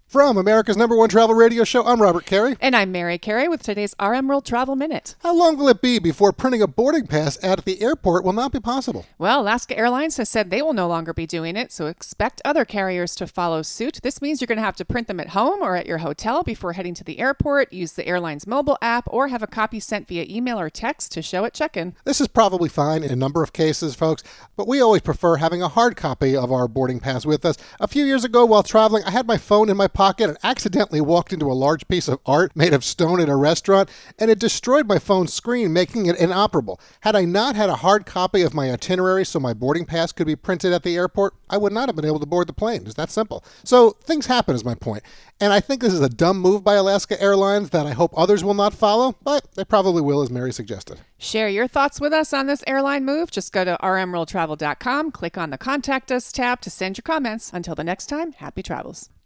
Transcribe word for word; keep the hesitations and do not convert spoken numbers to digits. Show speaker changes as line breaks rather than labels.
From America's number one travel radio show, I'm Robert Carey.
And I'm Mary Carey with today's R M World Travel Minute.
How long will it be before printing a boarding pass at the airport will not be possible?
Well, Alaska Airlines has said they will no longer be doing it, so expect other carriers to follow suit. This means you're going to have to print them at home or at your hotel before heading to the airport, use the airline's mobile app, or have a copy sent via email or text to show at check-in.
This is probably fine in a number of cases, folks, but we always prefer having a hard copy of our boarding pass with us. A few years ago while traveling, I had my phone in my pocket and accidentally walked into a large piece of art made of stone in a restaurant, and it destroyed my phone's screen, making it inoperable. Had I not had a hard copy of my itinerary so my boarding pass could be printed at the airport, I would not have been able to board the plane. It's that simple. So things happen is my point. And I think this is a dumb move by Alaska Airlines that I hope others will not follow, but they probably will, as Mary suggested.
Share your thoughts with us on this airline move. Just go to r m world travel dot com, click on the Contact Us tab to send your comments. Until the next time, happy travels.